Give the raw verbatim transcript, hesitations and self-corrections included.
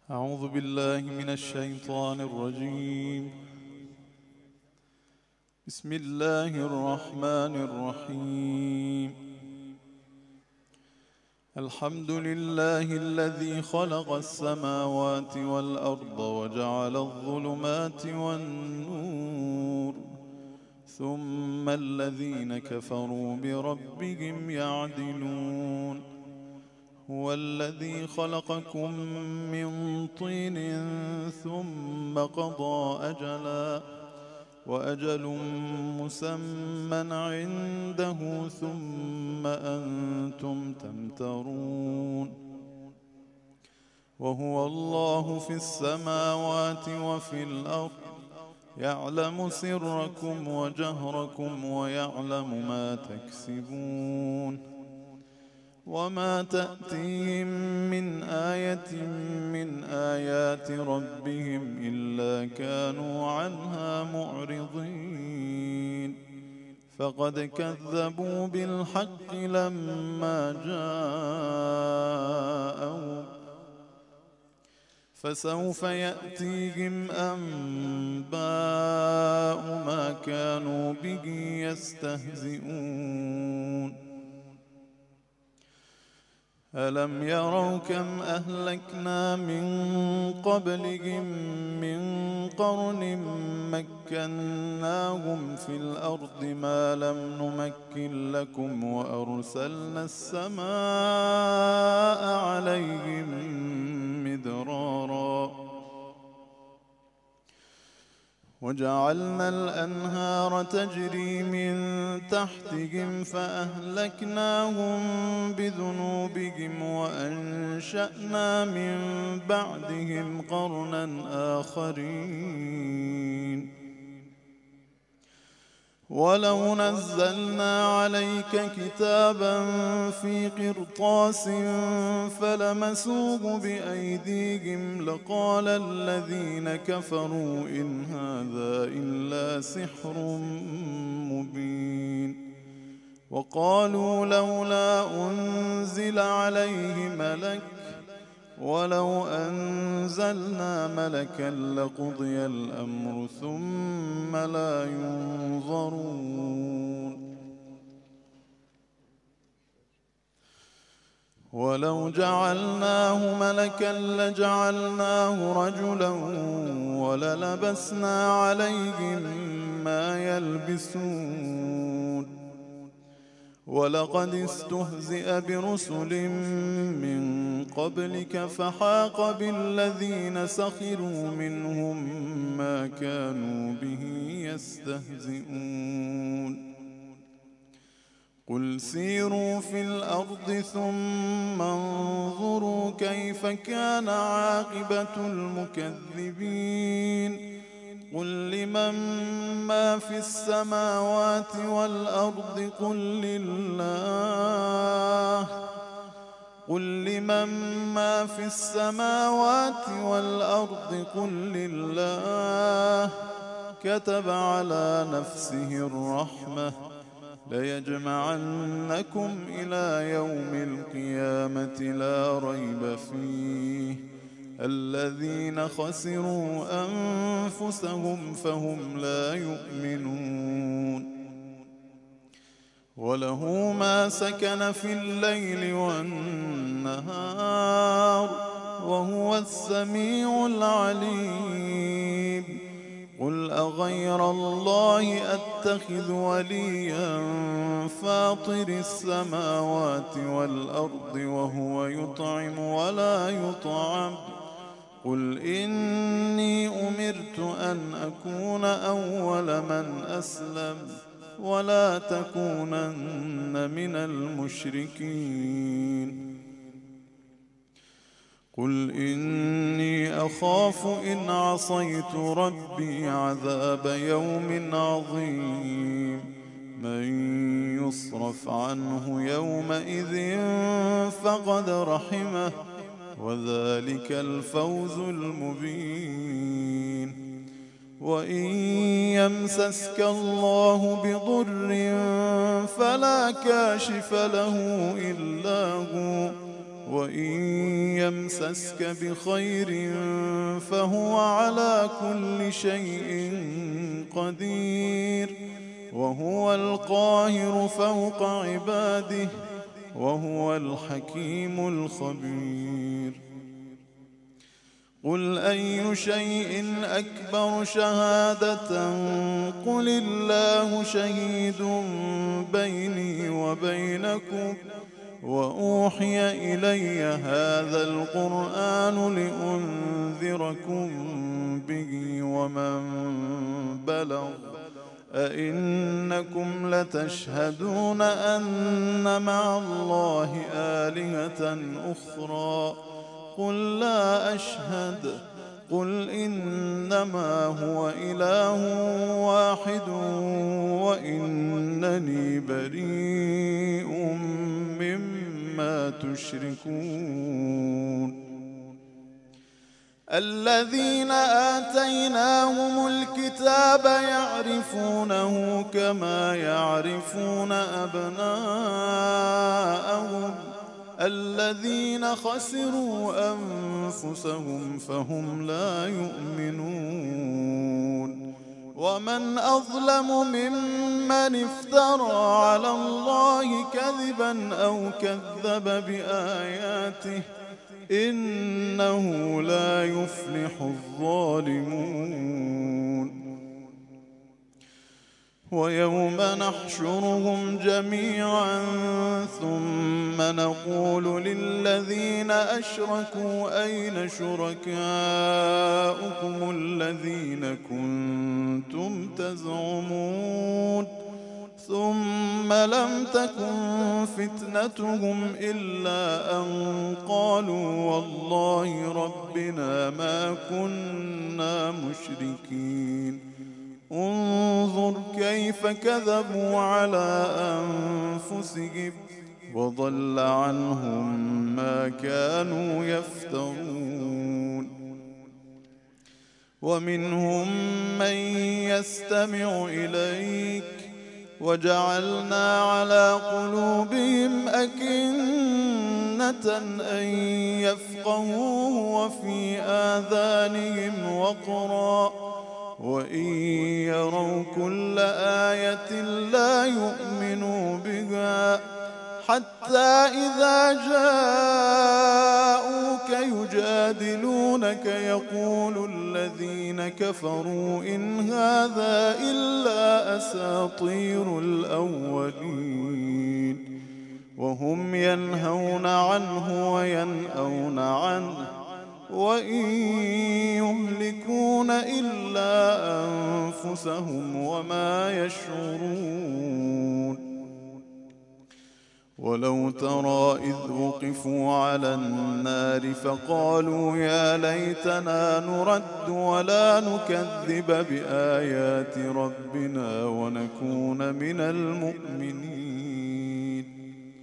أعوذ بالله من الشيطان الرجيم. بسم الله الرحمن الرحيم. الحمد لله الذي خلق السماوات والأرض وجعل الظلمات والنور، ثم الذين كفروا بربهم يعدلون. هو الذي خلقكم من طين ثم قضى أجلا وأجل مسمى عنده ثم أنتم تمترون. وهو الله في السماوات وفي الأرض، يعلم سركم وجهركم ويعلم ما تكسبون. وما تأتيهم من آية من آيات ربهم إلا كانوا عنها معرضين. فقد كذبوا بالحق لما جاءهم، فسوف يأتيهم أنباء ما كانوا به يستهزئون. ألم يروا كم أهلكنا من قبلهم من قرن مكناهم في الأرض ما لم نمكن لكم، وأرسلنا السماء عليهم مدرارا، وجعلنا الأنهار تجري من تحتهم فأهلكناهم بذنوبهم وأنشأنا من بعدهم قرنا آخرين. ولو نزلنا عليك كتابا في قرطاس فلمسوه بأيديهم لقال الذين كفروا إن هذا إلا سحر مبين. وقالوا لولا أنزل عليه ملك، ولو أنزلنا ملكا لقضي الأمر ثم لا ينظرون. ولو جعلناه ملكا لجعلناه رجلا وللبسنا عليهم ما يلبسون. ولقد استهزئ برسل من قبلك فحاق بالذين سخروا منهم ما كانوا به يستهزئون. قل سيروا في الأرض ثم انظروا كيف كان عاقبة المكذبين. قل لمن ما في السماوات والأرض قل لله قل لمن ما في السماوات والأرض قل لله كتب على نفسه الرحمة ليجمعنكم إلى يوم القيامة لا ريب فيه. الذين خسروا أنفسهم فهم لا يؤمنون. وله ما سكن في الليل والنهار وهو السميع العليم. قل أغير الله أتخذ وليا فاطر السماوات والأرض وهو يطعم ولا يطعم. قل إني أمرت أن أكون أول من أسلم ولا تكونن من المشركين. قل إني أخاف إن عصيت ربي عذاب يوم عظيم. من يصرف عنه يومئذ فقد رحمه وذلك الفوز المبين. وإن يمسسك الله بضر فلا كاشف له إلا هو وإن يمسسك بخير فهو على كل شيء قدير، وهو القاهر فوق عباده، وهو الحكيم الخبير. قل أي شيء أكبر شهادة قل الله شهيد بيني وبينكم، وأوحي إلي هذا القرآن لأنذركم به ومن بلغ. أئنكم لتشهدون أن مع الله آلهة أخرى قل لا أشهد، قل إنما هو إله واحد وإنني بريء مما تشركون. الذين آتيناهم الكتاب يعرفونه كما يعرفون أبناءهم، الذين خسروا أنفسهم فهم لا يؤمنون. ومن أظلم ممن افترى على الله كذبا أو كذب بآياته، إنه لا يفلح الظالمون. ويوم نحشرهم جميعا ثم نقول للذين أشركوا أين شركاؤكم الذين كنتم تزعمون، ثم لم تكن فتنتهم إلا أن قالوا والله ربنا ما كنا مشركين. انظر كيف كذبوا على أنفسهم وضل عنهم ما كانوا يفترون. ومنهم من يستمع إليك وجعلنا على قلوبهم أكنة أن يفقهوه وفي آذانهم وقرا، وإن يروا كل آية لا يؤمنوا بها، حتى إذا جاءوك يجادلونك يقول الذين كفروا إن هذا إلا أساطير الأولين، وهم ينهون عنه وينأون عنه، وإن يهلكون إلا أنفسهم وما يشعرون. ولو ترى إذ وقفوا على النار فقالوا يا ليتنا نرد ولا نكذب بآيات ربنا ونكون من المؤمنين.